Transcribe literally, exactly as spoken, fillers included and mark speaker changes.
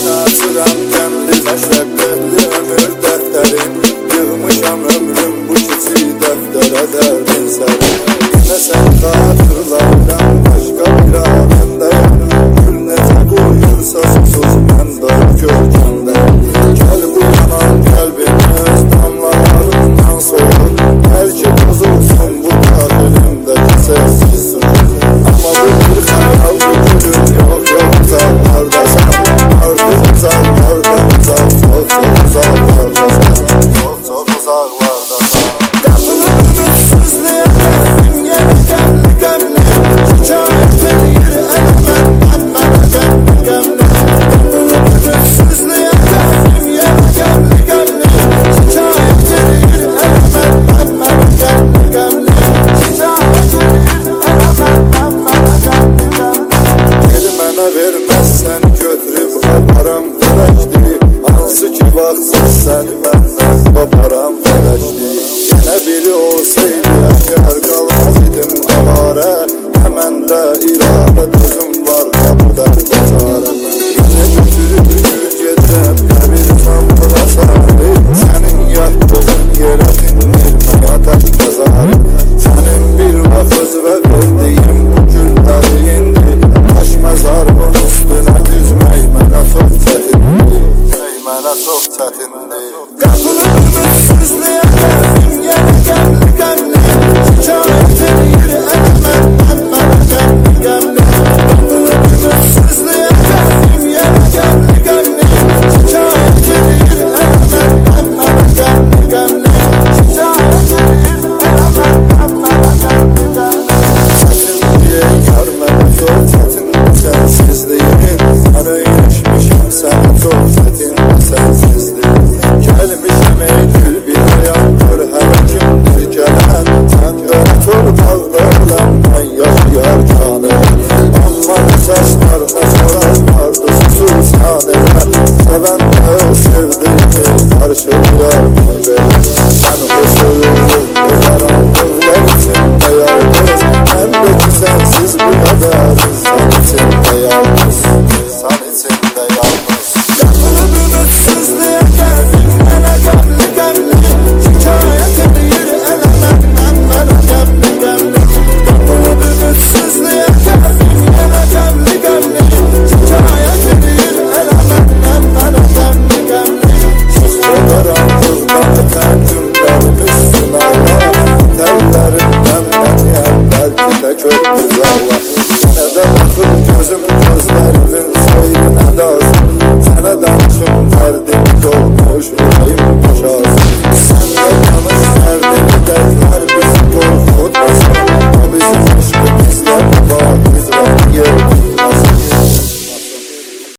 Speaker 1: ben açıram qəmli məşəqqətli ömür dəftərin. Yığmışam ömrüm bu kiçik dəftərə dərdin sərin. Yenə sən xatırlardan başqa bir aləmdəyəm. Gül necə qoyursa susuz mən də görkəmdə. Gəl bu yanan qəlbim öz damlalarından soğur. Bəlkə bozulsun bu qabilimdəki sessiz sucuk. Amma bu bir xəyal bu gülüm yox yox uzaqlardasan. Artıq uzaqlardan uzaq çox çox uzaqlardasan. Çox çox uzaqlardasan. Qapını ümitsizləyəm yenə qəmli qəmli. Şikayət edir əlmən mənə qəmli qəmli. Qapını ümitsizləyəm yenə qəmli qəmli. Şikayət edir əlmən mənə qəmli qəmli. Şikayət edir əlmən mənə qəmli qəmli. Gel mənə verməzsən götürüb aparam fələkdir. Hansı ki vaxtsız səni məndən qoparam fələkdir. Yenə biri olsaydı əgər qalmaz idim avarə. Həmən də iradə düzüm var qapıda bazarə. Yenə götürüb gedirəm qəbircan pılasarı. Sənin yatdığın yerə dindir mənə tək bazarı. Sənin bir vaxız və verdiyim bu gülləri indi. Taş məzarın üstünə düzmək mənə çox çətindir. Mənə çox çətindir. Qapını ümitsizləyəm yenə qəmli qəmli. Şikayət edir əlmən mənə qəmli qəmli. Qapını ümitsizləyəm yenə qəmli qəmli. Şikayət edir əlmən mənə qəmli qəmli. Şikayət edir əlmən mənə qəmli qəmli. Çətin deyə yar mənə çox çətin sənsizliyin. Mən öyrəşmişəm sənə çox çətin sənsizliyin. Gəlmişəm ey gül bir həyat gör hər kimdir gələn. Sən qara torpaqda olan mən yaşayarkanım. Amma bu saçlarına sararlardı susuz hanələr. Sevən də sevdiğini qarşılayar meyvə. Sən o soyuldun o qaranlıqlar içində yalnız. Mən də ki sənsiz bu qədər insan içində yalnız. İnsan içində yalnız. Qapını ümitsizləyəm